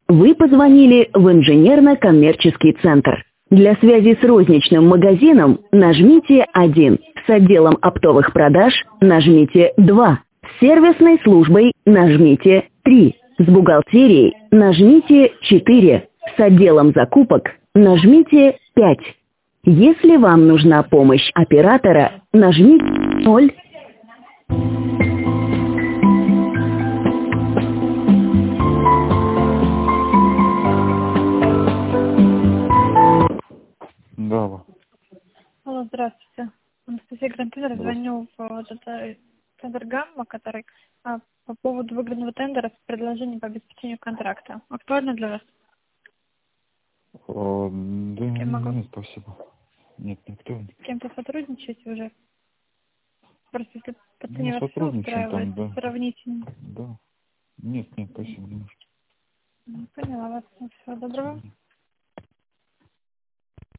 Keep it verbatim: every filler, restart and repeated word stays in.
Вы позвонили в инженерно-коммерческий центр. Для связи с розничным магазином нажмите один. С отделом оптовых продаж нажмите два. С сервисной службой нажмите три. С бухгалтерией нажмите четыре. С отделом закупок нажмите пять. Если вам нужна помощь оператора, нажмите ноль. Да, алло. Алло, здравствуйте. Анастасия Грантинер, Здравствуйте. звоню в вот это центр «Гамма», который а, по поводу выгодного тендера с предложением по обеспечению контракта. Актуально для вас? О, да Я могу нет, спасибо. Нет, никто не. с кем-то сотрудничать уже? Просто если по Ну, цене вас все сотрудничаем устраивает, там, да. сравнительно. Да. Нет, нет, спасибо, не нужно. Ну, поняла вас. Всего доброго.